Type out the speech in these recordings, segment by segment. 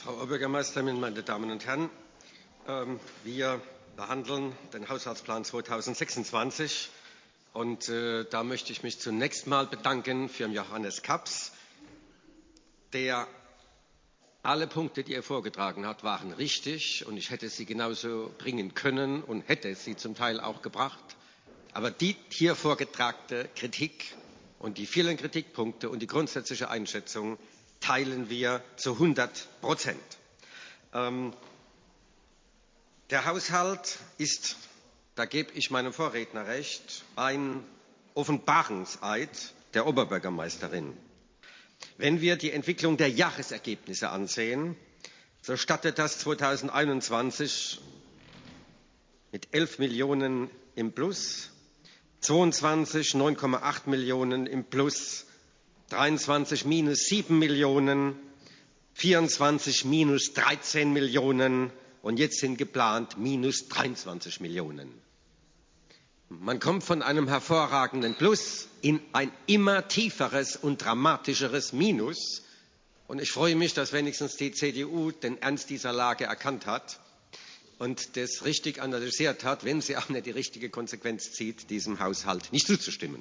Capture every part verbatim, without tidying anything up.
Frau Oberbürgermeisterin, meine Damen und Herren! Wir behandeln den Haushaltsplan zweitausendsechsundzwanzig. Und äh, da möchte ich mich zunächst mal bedanken für Johannes Kaps, der alle Punkte, die er vorgetragen hat, waren richtig. Und ich hätte sie genauso bringen können und hätte sie zum Teil auch gebracht. Aber die hier vorgetragene Kritik und die vielen Kritikpunkte und die grundsätzliche Einschätzung teilen wir zu hundert Prozent. Ähm, der Haushalt ist, da gebe ich meinem Vorredner recht, ein Offenbarungseid der Oberbürgermeisterin. Wenn wir die Entwicklung der Jahresergebnisse ansehen, so startet das zweitausendeinundzwanzig mit elf Millionen im Plus, zweiundzwanzig neun Komma acht Millionen im Plus, dreiundzwanzig minus sieben Millionen, vierundzwanzig minus dreizehn Millionen und jetzt sind geplant minus dreiundzwanzig Millionen. Man kommt von einem hervorragenden Plus in ein immer tieferes und dramatischeres Minus. Und ich freue mich, dass wenigstens die C D U den Ernst dieser Lage erkannt hat und das richtig analysiert hat, wenn sie auch nicht die richtige Konsequenz zieht, diesem Haushalt nicht zuzustimmen.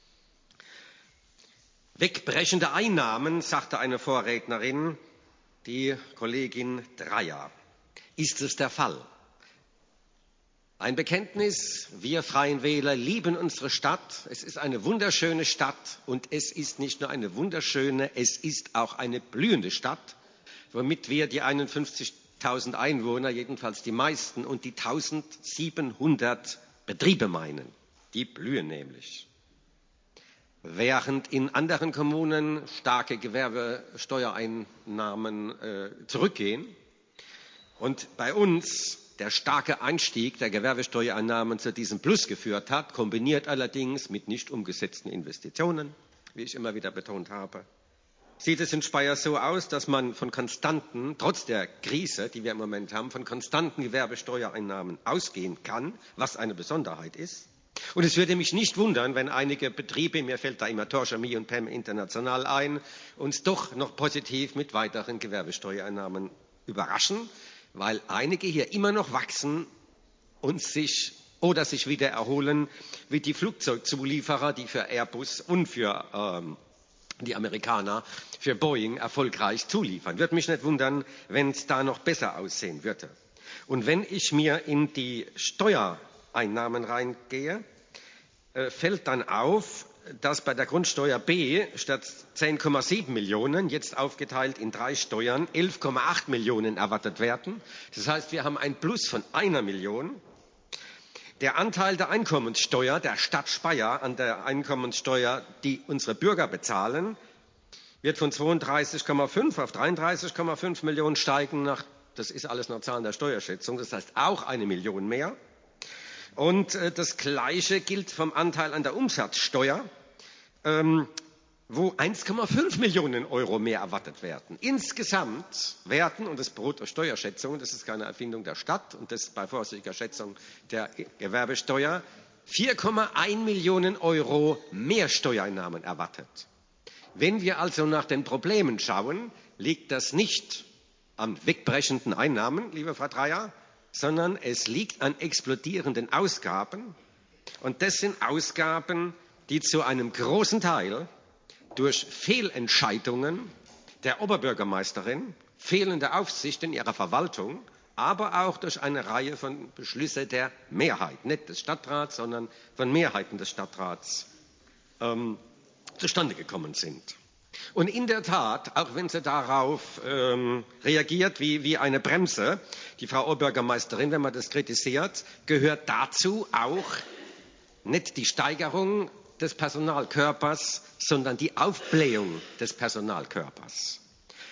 Wegbrechende Einnahmen, sagte eine Vorrednerin, die Kollegin Dreyer. Ist es der Fall? Ein Bekenntnis, wir Freien Wähler lieben unsere Stadt. Es ist eine wunderschöne Stadt und es ist nicht nur eine wunderschöne, es ist auch eine blühende Stadt, womit wir die einundfünfzigtausend Einwohner, jedenfalls die meisten, und die eintausendsiebenhundert Betriebe meinen. Die blühen nämlich. Während in anderen Kommunen starke Gewerbesteuereinnahmen äh, zurückgehen und bei uns der starke Anstieg der Gewerbesteuereinnahmen zu diesem Plus geführt hat, kombiniert allerdings mit nicht umgesetzten Investitionen, wie ich immer wieder betont habe, sieht es in Speyer so aus, dass man von konstanten, trotz der Krise, die wir im Moment haben, von konstanten Gewerbesteuereinnahmen ausgehen kann, was eine Besonderheit ist. Und es würde mich nicht wundern, wenn einige Betriebe, mir fällt da immer Torchemie und P E M International ein, uns doch noch positiv mit weiteren Gewerbesteuereinnahmen überraschen, weil einige hier immer noch wachsen und sich oder sich wieder erholen, wie die Flugzeugzulieferer, die für Airbus und für ähm, die Amerikaner für Boeing erfolgreich zuliefern. Würde mich nicht wundern, wenn es da noch besser aussehen würde. Und wenn ich mir in die Steuereinnahmen reingehe, äh, fällt dann auf, dass bei der Grundsteuer B statt zehn Komma sieben Millionen, jetzt aufgeteilt in drei Steuern, elf Komma acht Millionen erwartet werden. Das heißt, wir haben ein Plus von einer Million. Der Anteil der Einkommenssteuer der Stadt Speyer an der Einkommenssteuer, die unsere Bürger bezahlen, wird von zweiunddreißig Komma fünf auf dreiunddreißig Komma fünf Millionen steigen. Nach, das ist alles nach Zahlen der Steuerschätzung, das heißt auch eine Million mehr. Und äh, das Gleiche gilt vom Anteil an der Umsatzsteuer, ähm, wo eins Komma fünf Millionen Euro mehr erwartet werden. Insgesamt werden, und das beruht auf Steuerschätzungen, das ist keine Erfindung der Stadt und das bei vorsichtiger Schätzung der Gewerbesteuer, vier Komma eins Millionen Euro mehr Steuereinnahmen erwartet. Wenn wir also nach den Problemen schauen, liegt das nicht an wegbrechenden Einnahmen, liebe Frau Dreyer, sondern es liegt an explodierenden Ausgaben. Und das sind Ausgaben, die zu einem großen Teil durch Fehlentscheidungen der Oberbürgermeisterin, fehlende Aufsicht in ihrer Verwaltung, aber auch durch eine Reihe von Beschlüssen der Mehrheit, nicht des Stadtrats, sondern von Mehrheiten des Stadtrats ähm, zustande gekommen sind. Und in der Tat, auch wenn sie darauf ähm, reagiert wie, wie eine Bremse, die Frau Oberbürgermeisterin, wenn man das kritisiert, gehört dazu auch nicht die Steigerung des Personalkörpers, sondern die Aufblähung des Personalkörpers.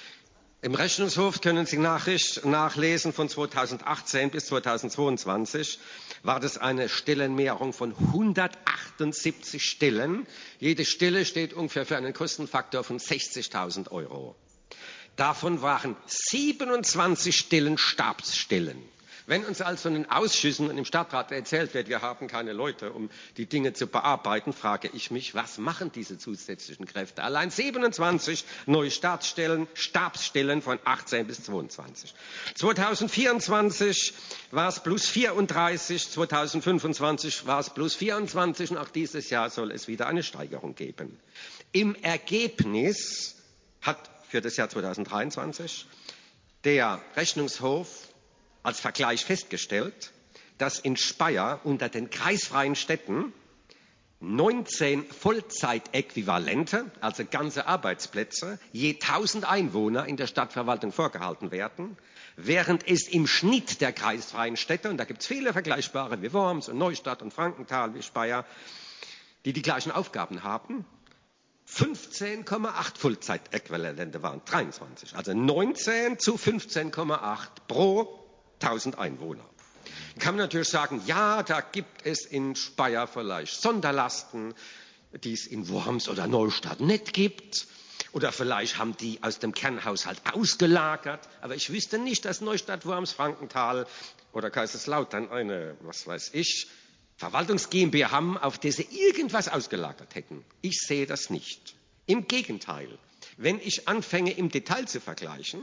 Im Rechnungshof können Sie Nachricht, nachlesen, von zweitausendachtzehn bis zweitausendzweiundzwanzig war das eine Stellenmehrung von hundertachtundsiebzig Stellen. Jede Stelle steht ungefähr für einen Kostenfaktor von sechzigtausend Euro. Davon waren siebenundzwanzig Stellen Stabsstellen. Wenn uns also in den Ausschüssen und im Stadtrat erzählt wird, wir haben keine Leute, um die Dinge zu bearbeiten, frage ich mich, was machen diese zusätzlichen Kräfte? Allein siebenundzwanzig neue Stabsstellen, Stabsstellen von achtzehn bis zweiundzwanzig. zweitausendvierundzwanzig war es plus vierunddreißig, zweitausendfünfundzwanzig war es plus vierundzwanzig und auch dieses Jahr soll es wieder eine Steigerung geben. Im Ergebnis hat für das Jahr zweitausenddreiundzwanzig der Rechnungshof als Vergleich festgestellt, dass in Speyer unter den kreisfreien Städten neunzehn Vollzeitäquivalente, also ganze Arbeitsplätze, je tausend Einwohner in der Stadtverwaltung vorgehalten werden, während es im Schnitt der kreisfreien Städte, und da gibt es viele vergleichbare wie Worms und Neustadt und Frankenthal wie Speyer, die die gleichen Aufgaben haben, fünfzehn Komma acht Vollzeitäquivalente waren, dreiundzwanzig, also neunzehn zu fünfzehn Komma acht pro tausend Einwohner. Kann man natürlich sagen, ja, da gibt es in Speyer vielleicht Sonderlasten, die es in Worms oder Neustadt nicht gibt. Oder vielleicht haben die aus dem Kernhaushalt ausgelagert. Aber ich wüsste nicht, dass Neustadt, Worms, Frankenthal oder Kaiserslautern eine, was weiß ich, Verwaltungs GmbH haben, auf die sie irgendwas ausgelagert hätten. Ich sehe das nicht. Im Gegenteil, wenn ich anfange, im Detail zu vergleichen,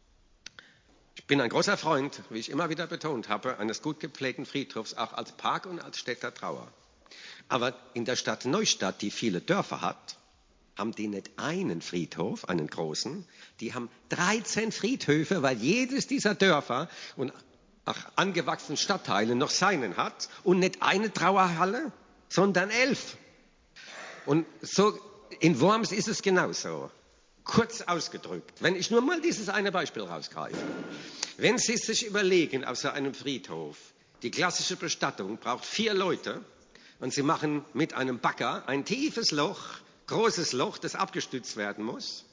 ich bin ein großer Freund, wie ich immer wieder betont habe, eines gut gepflegten Friedhofs, auch als Park und als Städter Trauer. Aber in der Stadt Neustadt, die viele Dörfer hat, haben die nicht einen Friedhof, einen großen, die haben dreizehn Friedhöfe, weil jedes dieser Dörfer und auch angewachsenen Stadtteile noch seinen hat und nicht eine Trauerhalle, sondern elf. Und so in Worms ist es genauso. Kurz ausgedrückt, wenn ich nur mal dieses eine Beispiel rausgreife. Wenn Sie sich überlegen, auf so einem Friedhof, die klassische Bestattung braucht vier Leute und Sie machen mit einem Bagger ein tiefes Loch, großes Loch, das abgestützt werden muss.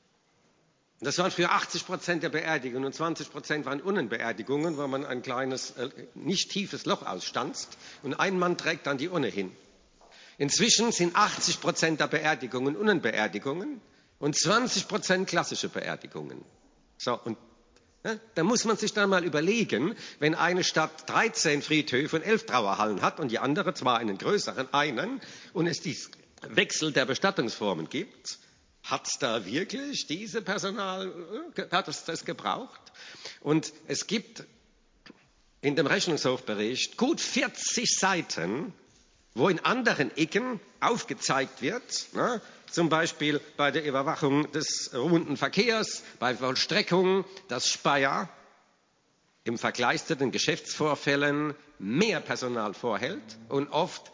Das waren für achtzig Prozent der Beerdigungen und zwanzig Prozent waren Urnenbeerdigungen, wo man ein kleines, äh, nicht tiefes Loch ausstanzt und ein Mann trägt dann die Urne hin. Inzwischen sind achtzig Prozent der Beerdigungen Urnenbeerdigungen und zwanzig Prozent klassische Beerdigungen. So, und ja, da muss man sich dann mal überlegen, wenn eine Stadt dreizehn Friedhöfe und elf Trauerhallen hat und die andere zwar einen größeren, einen, und es diesen Wechsel der Bestattungsformen gibt, hat es da wirklich diese Personal, hat es das gebraucht? Und es gibt in dem Rechnungshofbericht gut vierzig Seiten, wo in anderen Ecken aufgezeigt wird, ne, zum Beispiel bei der Überwachung des ruhenden Verkehrs, bei Vollstreckung, dass Speyer im Vergleich zu den Geschäftsvorfällen mehr Personal vorhält und oft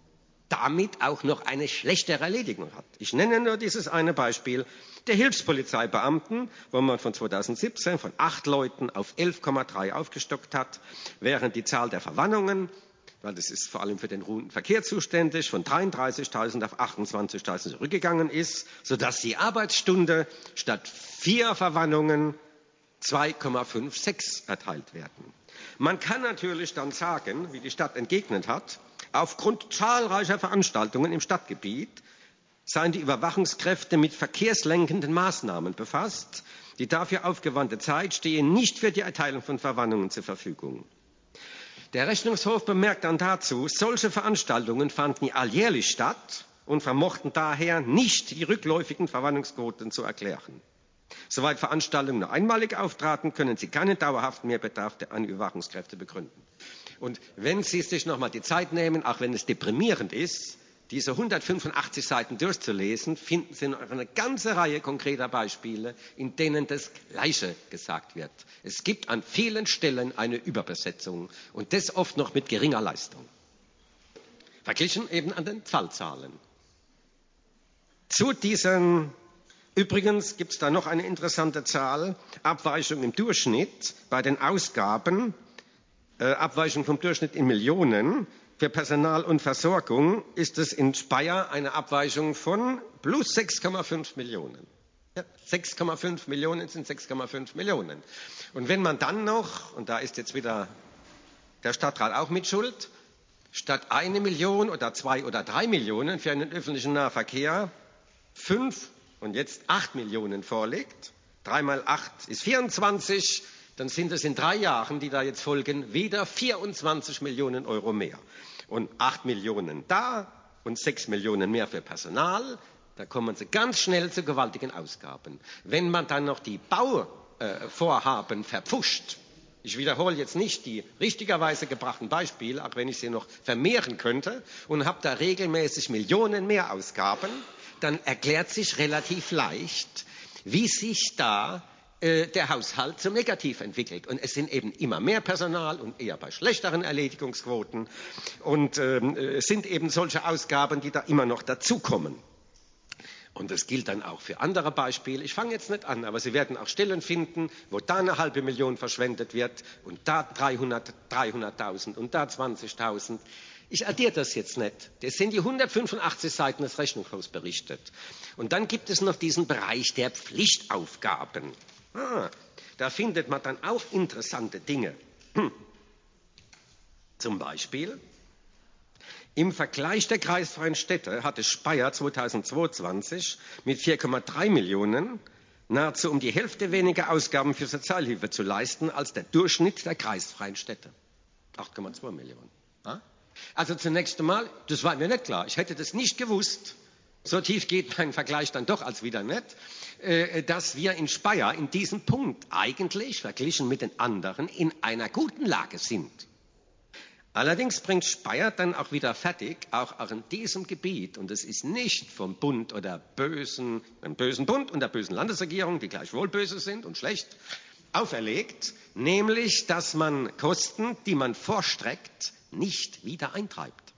damit auch noch eine schlechtere Erledigung hat. Ich nenne nur dieses eine Beispiel der Hilfspolizeibeamten, wo man von zweitausendsiebzehn von acht Leuten auf elf Komma drei aufgestockt hat, während die Zahl der Verwarnungen, weil das ist vor allem für den ruhenden Verkehr zuständig, von dreiunddreißigtausend auf achtundzwanzigtausend zurückgegangen ist, sodass die Arbeitsstunde statt vier Verwarnungen zwei Komma sechsundfünfzig erteilt werden. Man kann natürlich dann sagen, wie die Stadt entgegnet hat, aufgrund zahlreicher Veranstaltungen im Stadtgebiet seien die Überwachungskräfte mit verkehrslenkenden Maßnahmen befasst. Die dafür aufgewandte Zeit stehe nicht für die Erteilung von Verwarnungen zur Verfügung. Der Rechnungshof bemerkt dann dazu, solche Veranstaltungen fanden alljährlich statt und vermochten daher nicht die rückläufigen Verwarnungsquoten zu erklären. Soweit Veranstaltungen nur einmalig auftraten, können sie keinen dauerhaften Mehrbedarf an Überwachungskräfte begründen. Und wenn Sie sich noch mal die Zeit nehmen, auch wenn es deprimierend ist, diese hundertfünfundachtzig Seiten durchzulesen, finden Sie noch eine ganze Reihe konkreter Beispiele, in denen das Gleiche gesagt wird. Es gibt an vielen Stellen eine Überbesetzung und das oft noch mit geringer Leistung. Verglichen eben an den Fallzahlen. Zu diesen Übrigens gibt es da noch eine interessante Zahl, Abweichung im Durchschnitt bei den Ausgaben, äh, Abweichung vom Durchschnitt in Millionen. Für Personal und Versorgung ist es in Speyer eine Abweichung von plus sechs Komma fünf Millionen. Ja, sechs Komma fünf Millionen sind sechs Komma fünf Millionen. Und wenn man dann noch, und da ist jetzt wieder der Stadtrat auch mit Schuld, statt eine Million oder zwei oder drei Millionen für einen öffentlichen Nahverkehr fünf und jetzt acht Millionen vorlegt, drei mal acht ist vierundzwanzig, dann sind es in drei Jahren, die da jetzt folgen, wieder vierundzwanzig Millionen Euro mehr. Und acht Millionen da und sechs Millionen mehr für Personal. Da kommen Sie ganz schnell zu gewaltigen Ausgaben. Wenn man dann noch die Bauvorhaben äh, verpfuscht, ich wiederhole jetzt nicht die richtigerweise gebrachten Beispiele, auch wenn ich sie noch vermehren könnte, und habe da regelmäßig Millionen mehr Ausgaben, dann erklärt sich relativ leicht, wie sich da äh, der Haushalt zum Negativ entwickelt. Und es sind eben immer mehr Personal und eher bei schlechteren Erledigungsquoten. Und ähm, es sind eben solche Ausgaben, die da immer noch dazukommen. Und das gilt dann auch für andere Beispiele. Ich fange jetzt nicht an, aber Sie werden auch Stellen finden, wo da eine halbe Million verschwendet wird und da dreihunderttausend und da zwanzigtausend. Ich addiere das jetzt nicht. Das sind die hundertfünfundachtzig Seiten des Rechnungshofs berichtet. Und dann gibt es noch diesen Bereich der Pflichtaufgaben. Ah, da findet man dann auch interessante Dinge. Hm. Zum Beispiel: Im Vergleich der kreisfreien Städte hatte Speyer zweitausendzweiundzwanzig mit vier Komma drei Millionen nahezu um die Hälfte weniger Ausgaben für Sozialhilfe zu leisten als der Durchschnitt der kreisfreien Städte. acht Komma zwei Millionen. Also zunächst einmal, das war mir nicht klar. Ich hätte das nicht gewusst. So tief geht mein Vergleich dann doch als wieder nicht, dass wir in Speyer in diesem Punkt eigentlich, verglichen mit den anderen, in einer guten Lage sind. Allerdings bringt Speyer dann auch wieder fertig, auch, auch in diesem Gebiet, und es ist nicht vom Bund oder bösen, dem bösen Bund und der bösen Landesregierung, die gleichwohl böse sind und schlecht, auferlegt, nämlich, dass man Kosten, die man vorstreckt, nicht wieder eintreibt.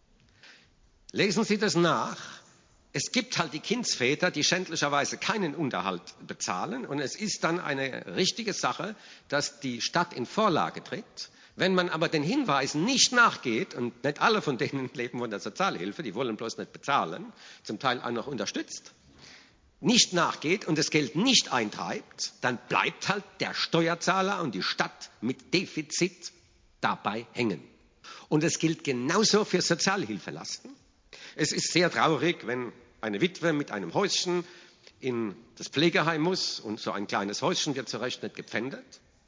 Lesen Sie das nach. Es gibt halt die Kindsväter, die schändlicherweise keinen Unterhalt bezahlen, und es ist dann eine richtige Sache, dass die Stadt in Vorlage tritt. Wenn man aber den Hinweisen nicht nachgeht, und nicht alle von denen leben von der Sozialhilfe, die wollen bloß nicht bezahlen, zum Teil auch noch unterstützt, nicht nachgeht und das Geld nicht eintreibt, dann bleibt halt der Steuerzahler und die Stadt mit Defizit dabei hängen. Und es gilt genauso für Sozialhilfelasten. Es ist sehr traurig, wenn eine Witwe mit einem Häuschen in das Pflegeheim muss, und so ein kleines Häuschen wird zu Recht nicht gepfändet.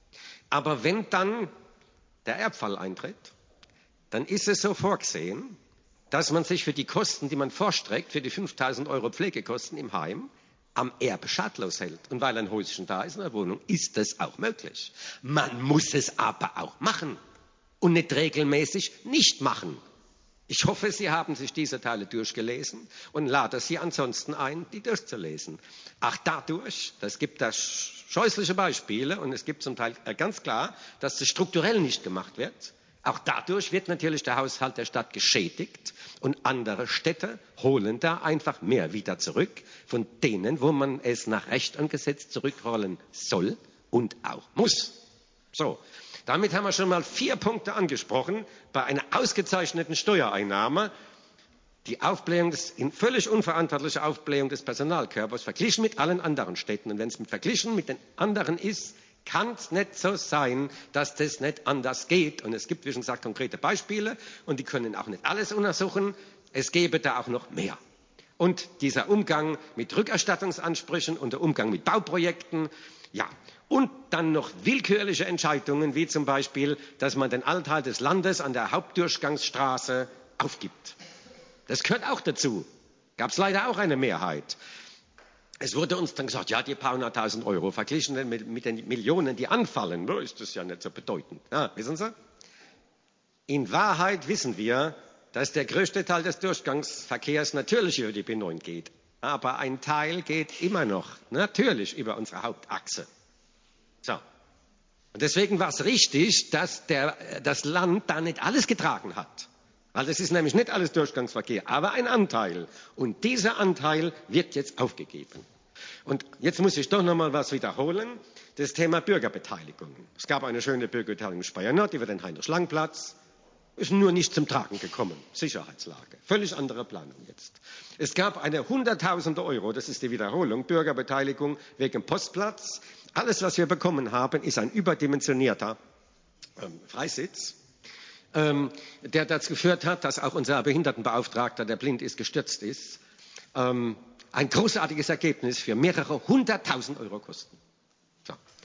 Aber wenn dann der Erbfall eintritt, dann ist es so vorgesehen, dass man sich für die Kosten, die man vorstreckt, für die fünftausend Euro Pflegekosten im Heim, am Erbe schadlos hält. Und weil ein Häuschen da ist in der Wohnung, ist das auch möglich. Man muss es aber auch machen und nicht regelmäßig nicht machen. Ich hoffe, Sie haben sich diese Teile durchgelesen und lade Sie ansonsten ein, die durchzulesen. Auch dadurch, das gibt da scheußliche Beispiele, und es gibt zum Teil ganz klar, dass das strukturell nicht gemacht wird. Auch dadurch wird natürlich der Haushalt der Stadt geschädigt, und andere Städte holen da einfach mehr wieder zurück von denen, wo man es nach Recht und Gesetz zurückholen soll und auch muss. So. Damit haben wir schon mal vier Punkte angesprochen bei einer ausgezeichneten Steuereinnahme. Die Aufblähung des, in völlig unverantwortliche Aufblähung des Personalkörpers verglichen mit allen anderen Städten. Und wenn es mit verglichen mit den anderen ist, kann es nicht so sein, dass das nicht anders geht. Und es gibt, wie schon gesagt, konkrete Beispiele, und die können auch nicht alles untersuchen. Es gäbe da auch noch mehr. Und dieser Umgang mit Rückerstattungsansprüchen und der Umgang mit Bauprojekten, ja. Und dann noch willkürliche Entscheidungen, wie zum Beispiel, dass man den Anteil des Landes an der Hauptdurchgangsstraße aufgibt. Das gehört auch dazu. Gab es leider auch eine Mehrheit. Es wurde uns dann gesagt, ja, die paar hunderttausend Euro verglichen mit, mit den Millionen, die anfallen, no, ist das ja nicht so bedeutend. Ja, wissen Sie? In Wahrheit wissen wir, dass der größte Teil des Durchgangsverkehrs natürlich über die B neun geht. Aber ein Teil geht immer noch natürlich über unsere Hauptachse. So. Und deswegen war es richtig, dass der, das Land da nicht alles getragen hat. Weil das ist nämlich nicht alles Durchgangsverkehr, aber ein Anteil. Und dieser Anteil wird jetzt aufgegeben. Und jetzt muss ich doch noch mal was wiederholen. Das Thema Bürgerbeteiligung. Es gab eine schöne Bürgerbeteiligung in Speyer Nord über den Heinrich-Lang-Platz. Ist nur nicht zum Tragen gekommen. Sicherheitslage. Völlig andere Planung jetzt. Es gab eine hunderttausende Euro, das ist die Wiederholung, Bürgerbeteiligung wegen Postplatz. Alles, was wir bekommen haben, ist ein überdimensionierter ähm, Freisitz, ähm, der dazu geführt hat, dass auch unser Behindertenbeauftragter, der blind ist, gestürzt ist. Ähm, ein großartiges Ergebnis für mehrere hunderttausend Euro Kosten. So.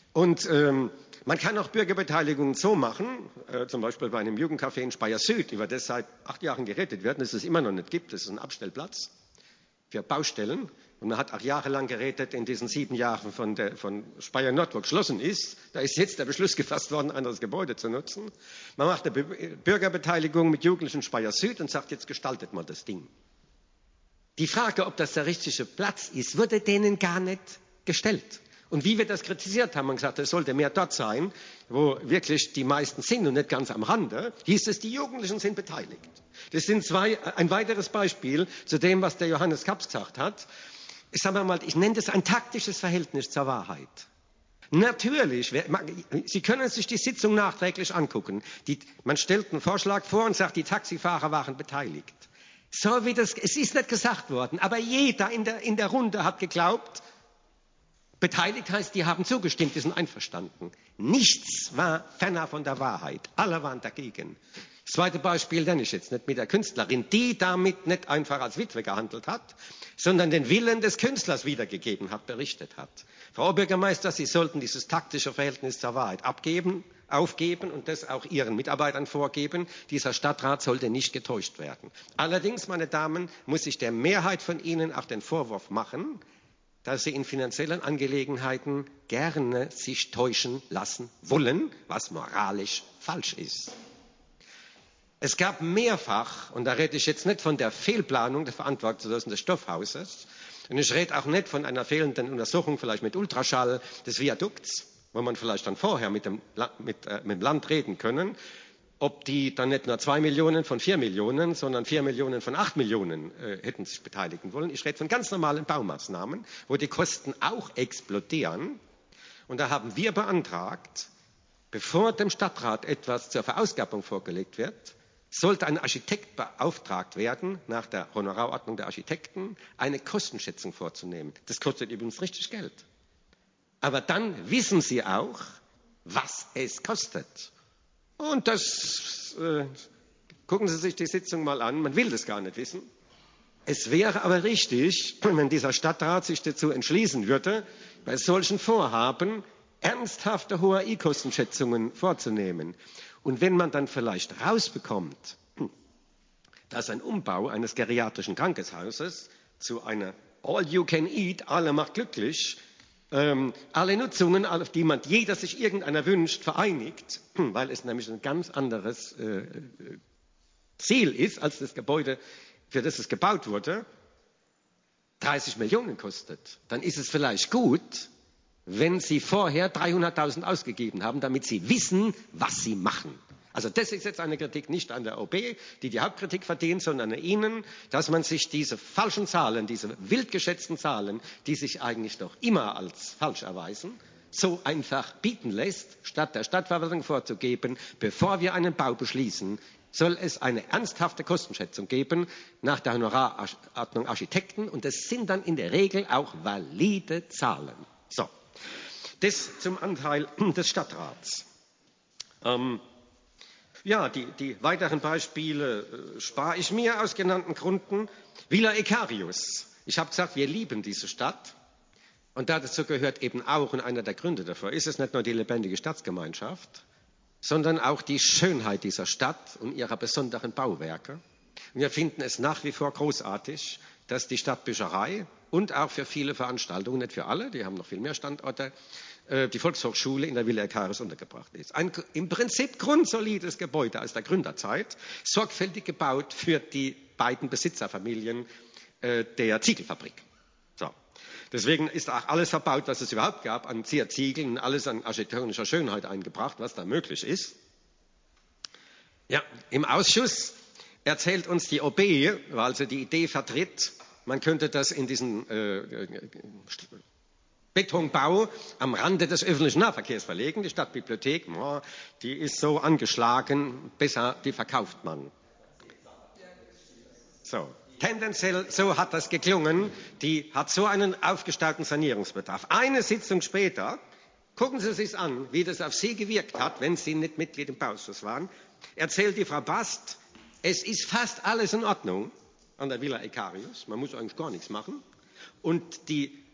Und ähm, man kann auch Bürgerbeteiligungen so machen, äh, zum Beispiel bei einem Jugendcafé in Speyer Süd, über das seit acht Jahren geredet wird, das es immer noch nicht gibt. Das ist ein Abstellplatz für Baustellen. Und man hat auch jahrelang geredet in diesen sieben Jahren von, der, von Speyer Nord, wo geschlossen ist. Da ist jetzt der Beschluss gefasst worden, ein anderes Gebäude zu nutzen. Man macht eine Bürgerbeteiligung mit Jugendlichen Speyer Süd und sagt, jetzt gestaltet mal das Ding. Die Frage, ob das der richtige Platz ist, wurde denen gar nicht gestellt. Und wie wir das kritisiert haben und gesagt, es sollte mehr dort sein, wo wirklich die meisten sind und nicht ganz am Rande, hieß es, die Jugendlichen sind beteiligt. Das sind zwei, ein weiteres Beispiel zu dem, was der Johannes Kaps gesagt hat. Ich sage mal, ich nenne das ein taktisches Verhältnis zur Wahrheit. Natürlich, Sie können sich die Sitzung nachträglich angucken. Die, man stellt einen Vorschlag vor und sagt, die Taxifahrer waren beteiligt. So wie das, es ist nicht gesagt worden, aber jeder in der, in der Runde hat geglaubt, beteiligt heißt, die haben zugestimmt, die sind einverstanden. Nichts war ferner von der Wahrheit. Alle waren dagegen. Das zweite Beispiel nenne ich jetzt nicht mit der Künstlerin, die damit nicht einfach als Witwe gehandelt hat, sondern den Willen des Künstlers wiedergegeben hat, berichtet hat. Frau Bürgermeister, Sie sollten dieses taktische Verhältnis zur Wahrheit abgeben, aufgeben und das auch Ihren Mitarbeitern vorgeben. Dieser Stadtrat sollte nicht getäuscht werden. Allerdings, meine Damen, muss ich der Mehrheit von Ihnen auch den Vorwurf machen, dass sie in finanziellen Angelegenheiten gerne sich täuschen lassen wollen, was moralisch falsch ist. Es gab mehrfach, und da rede ich jetzt nicht von der Fehlplanung der Verantwortungslosen des Stoffhauses, und ich rede auch nicht von einer fehlenden Untersuchung vielleicht mit Ultraschall des Viadukts, wo man vielleicht dann vorher mit dem, mit, äh, mit dem Land reden können, ob die dann nicht nur zwei Millionen von vier Millionen, sondern vier Millionen von acht Millionen äh, hätten sich beteiligen wollen. Ich rede von ganz normalen Baumaßnahmen, wo die Kosten auch explodieren. Und da haben wir beantragt, bevor dem Stadtrat etwas zur Verausgabung vorgelegt wird, sollte ein Architekt beauftragt werden, nach der Honorarordnung der Architekten, eine Kostenschätzung vorzunehmen. Das kostet übrigens richtig Geld. Aber dann wissen Sie auch, was es kostet. Und das, äh, gucken Sie sich die Sitzung mal an, man will das gar nicht wissen. Es wäre aber richtig, wenn dieser Stadtrat sich dazu entschließen würde, bei solchen Vorhaben ernsthafte H O A I-Kostenschätzungen vorzunehmen. Und wenn man dann vielleicht rausbekommt, dass ein Umbau eines geriatrischen Krankenhauses zu einer All-You-Can-Eat, alle macht glücklich, Ähm, alle Nutzungen, auf die man jeder sich irgendeiner wünscht, vereinigt, weil es nämlich ein ganz anderes äh, Ziel ist als das Gebäude, für das es gebaut wurde, dreißig Millionen kostet, dann ist es vielleicht gut, wenn Sie vorher dreihunderttausend ausgegeben haben, damit Sie wissen, was Sie machen. Also das ist jetzt eine Kritik nicht an der O B, die die Hauptkritik verdient, sondern an Ihnen, dass man sich diese falschen Zahlen, diese wild geschätzten Zahlen, die sich eigentlich doch immer als falsch erweisen, so einfach bieten lässt, statt der Stadtverwaltung vorzugeben, bevor wir einen Bau beschließen, soll es eine ernsthafte Kostenschätzung geben nach der Honorarordnung Architekten und das sind dann in der Regel auch valide Zahlen. So, das zum Anteil des Stadtrats. Ähm, Ja, die, die weiteren Beispiele äh, spare ich mir aus genannten Gründen. Villa Icarius. Ich habe gesagt, wir lieben diese Stadt. Und dazu gehört eben auch, und einer der Gründe dafür ist es nicht nur die lebendige Stadtgemeinschaft, sondern auch die Schönheit dieser Stadt und ihrer besonderen Bauwerke. Und wir finden es nach wie vor großartig, dass die Stadtbücherei und auch für viele Veranstaltungen, nicht für alle, die haben noch viel mehr Standorte, die Volkshochschule in der Villa Icarius untergebracht ist. Ein im Prinzip grundsolides Gebäude aus der Gründerzeit, sorgfältig gebaut für die beiden Besitzerfamilien äh, der Ziegelfabrik. So. Deswegen ist auch alles verbaut, was es überhaupt gab, an Ziegeln und alles an architektonischer Schönheit eingebracht, was da möglich ist. Ja, im Ausschuss erzählt uns die O B, weil sie die Idee vertritt, man könnte das in diesen äh, Betonbau am Rande des öffentlichen Nahverkehrs verlegen. Die Stadtbibliothek, oh, die ist so angeschlagen, besser, die verkauft man. So, tendenziell, so hat das geklungen. Die hat so einen aufgestauten Sanierungsbedarf. Eine Sitzung später, gucken Sie sich an, wie das auf Sie gewirkt hat, wenn Sie nicht Mitglied im Bauausschuss waren, erzählt die Frau Bast, es ist fast alles in Ordnung an der Villa Icarius. Man muss eigentlich gar nichts machen. Und die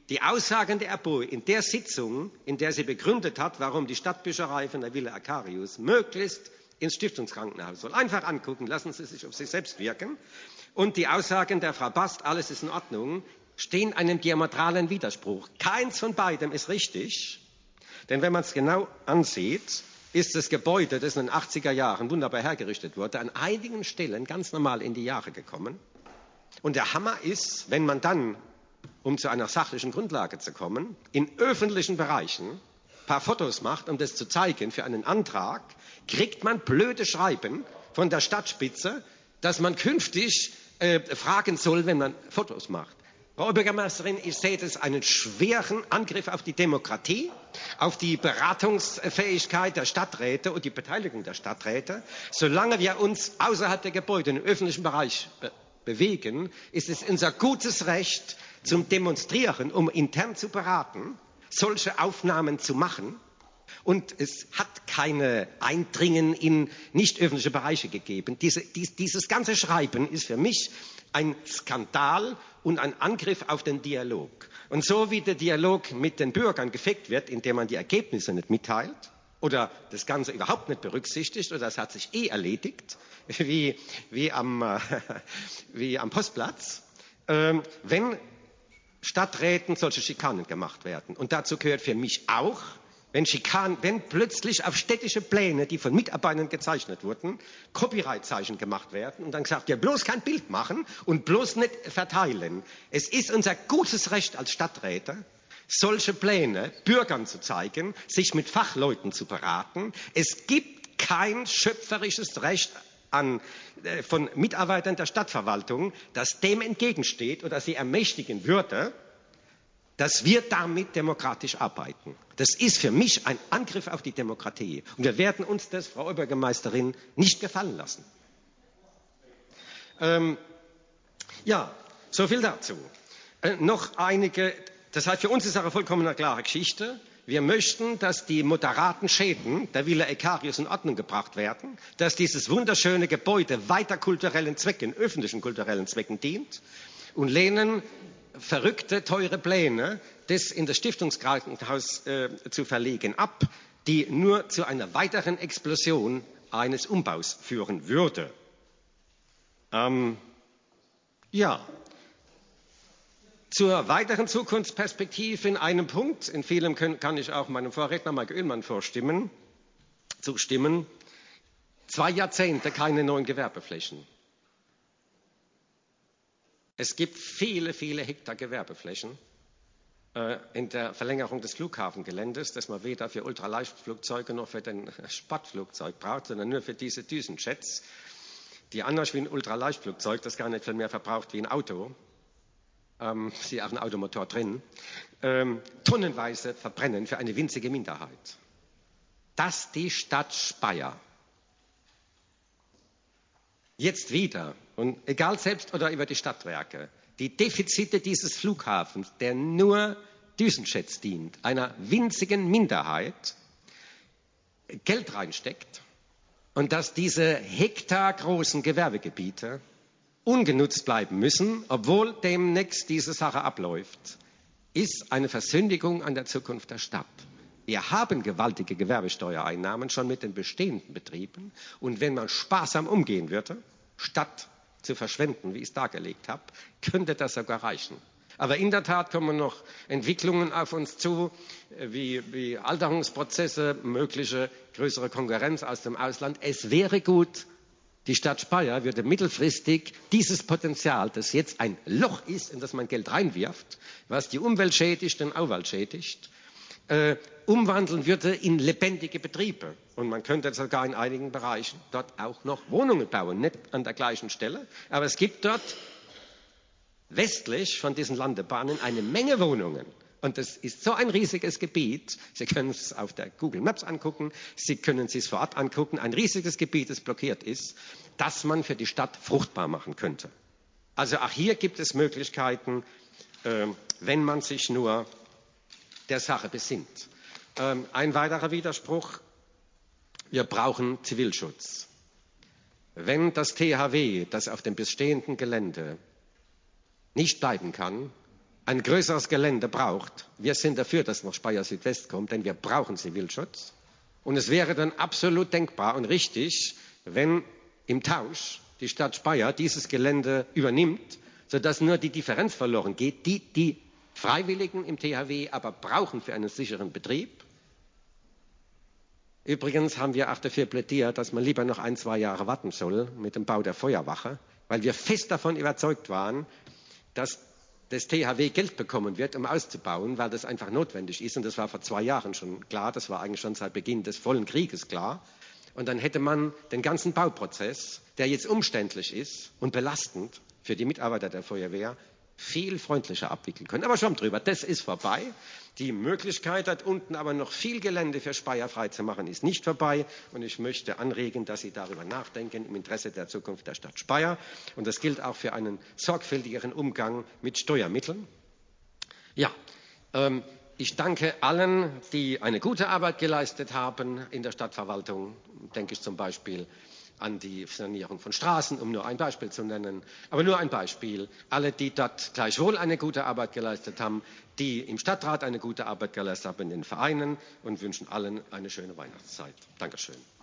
die Aussagen der Abbui in der Sitzung, in der sie begründet hat, warum die Stadtbücherei von der Villa Akarius möglichst ins Stiftungskrankenhaus soll. Einfach angucken, lassen Sie sich auf sich selbst wirken. Und die Aussagen der Frau Bast, alles ist in Ordnung, stehen einem diametralen Widerspruch. Keins von beidem ist richtig, denn wenn man es genau ansieht, ist das Gebäude, das in den achtziger Jahren wunderbar hergerichtet wurde, an einigen Stellen ganz normal in die Jahre gekommen. Und der Hammer ist, wenn man dann, um zu einer sachlichen Grundlage zu kommen, in öffentlichen Bereichen ein paar Fotos macht, um das zu zeigen für einen Antrag, kriegt man blöde Schreiben von der Stadtspitze, dass man künftig äh, fragen soll, wenn man Fotos macht. Frau Bürgermeisterin, ich sehe das einen schweren Angriff auf die Demokratie, auf die Beratungsfähigkeit der Stadträte und die Beteiligung der Stadträte. Solange wir uns außerhalb der Gebäude im öffentlichen Bereich be- bewegen, ist es unser gutes Recht zum Demonstrieren, um intern zu beraten, solche Aufnahmen zu machen. Und es hat keine Eindringen in nicht öffentliche Bereiche gegeben. Diese, dies, dieses ganze Schreiben ist für mich ein Skandal und ein Angriff auf den Dialog. Und so wie der Dialog mit den Bürgern gefegt wird, indem man die Ergebnisse nicht mitteilt oder das Ganze überhaupt nicht berücksichtigt oder das hat sich eh erledigt, wie, wie, am, äh, wie am Postplatz, äh, wenn Stadträten solche Schikanen gemacht werden. Und dazu gehört für mich auch, wenn Schikanen, wenn plötzlich auf städtische Pläne, die von Mitarbeitern gezeichnet wurden, Copyright-Zeichen gemacht werden und dann gesagt wird, bloß kein Bild machen und bloß nicht verteilen. Es ist unser gutes Recht als Stadträte, solche Pläne Bürgern zu zeigen, sich mit Fachleuten zu beraten. Es gibt kein schöpferisches Recht an, äh, von Mitarbeitern der Stadtverwaltung, das dem entgegensteht oder sie ermächtigen würde, dass wir damit demokratisch arbeiten. Das ist für mich ein Angriff auf die Demokratie. Und wir werden uns das, Frau Oberbürgermeisterin, nicht gefallen lassen. Ähm, ja, so viel dazu. Äh, noch einige, das heißt, für uns ist eine vollkommen klare Geschichte. Wir möchten, dass die moderaten Schäden der Villa Akarius in Ordnung gebracht werden, dass dieses wunderschöne Gebäude weiter kulturellen Zwecken, öffentlichen kulturellen Zwecken dient und lehnen verrückte, teure Pläne, das in das Stiftungskrankenhaus äh, zu verlegen, ab, die nur zu einer weiteren Explosion eines Umbaus führen würde. Ähm, ja, zur weiteren Zukunftsperspektive in einem Punkt, in vielem können, kann ich auch meinem Vorredner Mike Oehlmann vorstimmen, zustimmen, zwei Jahrzehnte keine neuen Gewerbeflächen. Es gibt viele, viele Hektar Gewerbeflächen äh, in der Verlängerung des Flughafengeländes, das man weder für Ultraleichtflugzeuge noch für den Sportflugzeug braucht, sondern nur für diese Düsenjets, die anders wie ein Ultraleichtflugzeug, das gar nicht viel mehr verbraucht wie ein Auto, ähm, sie haben einen Automotor drin, ähm, tonnenweise verbrennen für eine winzige Minderheit. Dass die Stadt Speyer jetzt wieder, und egal selbst oder über die Stadtwerke, die Defizite dieses Flughafens, der nur Düsenjets dient, einer winzigen Minderheit Geld reinsteckt und dass diese hektargroßen Gewerbegebiete ungenutzt bleiben müssen, obwohl demnächst diese Sache abläuft, ist eine Versündigung an der Zukunft der Stadt. Wir haben gewaltige Gewerbesteuereinnahmen schon mit den bestehenden Betrieben. Und wenn man sparsam umgehen würde, statt zu verschwenden, wie ich es dargelegt habe, könnte das sogar reichen. Aber in der Tat kommen noch Entwicklungen auf uns zu, wie, wie Alterungsprozesse, mögliche größere Konkurrenz aus dem Ausland. Es wäre gut, die Stadt Speyer würde mittelfristig dieses Potenzial, das jetzt ein Loch ist, in das man Geld reinwirft, was die Umwelt schädigt und Auwald schädigt, äh, umwandeln würde in lebendige Betriebe. Und man könnte sogar in einigen Bereichen dort auch noch Wohnungen bauen, nicht an der gleichen Stelle. Aber es gibt dort westlich von diesen Landebahnen eine Menge Wohnungen. Und das ist so ein riesiges Gebiet. Sie können es auf der Google Maps angucken. Sie können es sich vor Ort angucken. Ein riesiges Gebiet, das blockiert ist, das man für die Stadt fruchtbar machen könnte. Also auch hier gibt es Möglichkeiten, äh, wenn man sich nur der Sache besinnt. Ähm, ein weiterer Widerspruch. Wir brauchen Zivilschutz. Wenn das T H W, das auf dem bestehenden Gelände nicht bleiben kann, ein größeres Gelände braucht. Wir sind dafür, dass noch Speyer Südwest kommt, denn wir brauchen Zivilschutz. Und es wäre dann absolut denkbar und richtig, wenn im Tausch die Stadt Speyer dieses Gelände übernimmt, sodass nur die Differenz verloren geht, die die Freiwilligen im T H W aber brauchen für einen sicheren Betrieb. Übrigens haben wir auch dafür plädiert, dass man lieber noch ein, zwei Jahre warten soll mit dem Bau der Feuerwache, weil wir fest davon überzeugt waren, dass das T H W Geld bekommen wird, um auszubauen, weil das einfach notwendig ist. Und das war vor zwei Jahren schon klar, das war eigentlich schon seit Beginn des vollen Krieges klar. Und dann hätte man den ganzen Bauprozess, der jetzt umständlich ist und belastend für die Mitarbeiter der Feuerwehr, viel freundlicher abwickeln können. Aber schon drüber, das ist vorbei. Die Möglichkeit, dort unten aber noch viel Gelände für Speyer freizumachen, ist nicht vorbei. Und ich möchte anregen, dass Sie darüber nachdenken, im Interesse der Zukunft der Stadt Speyer. Und das gilt auch für einen sorgfältigeren Umgang mit Steuermitteln. Ja, ähm, ich danke allen, die eine gute Arbeit geleistet haben in der Stadtverwaltung. Denke ich zum Beispiel an die Sanierung von Straßen, um nur ein Beispiel zu nennen. Aber nur ein Beispiel. Alle, die dort gleichwohl eine gute Arbeit geleistet haben, die im Stadtrat eine gute Arbeit geleistet haben in den Vereinen und wünschen allen eine schöne Weihnachtszeit. Dankeschön.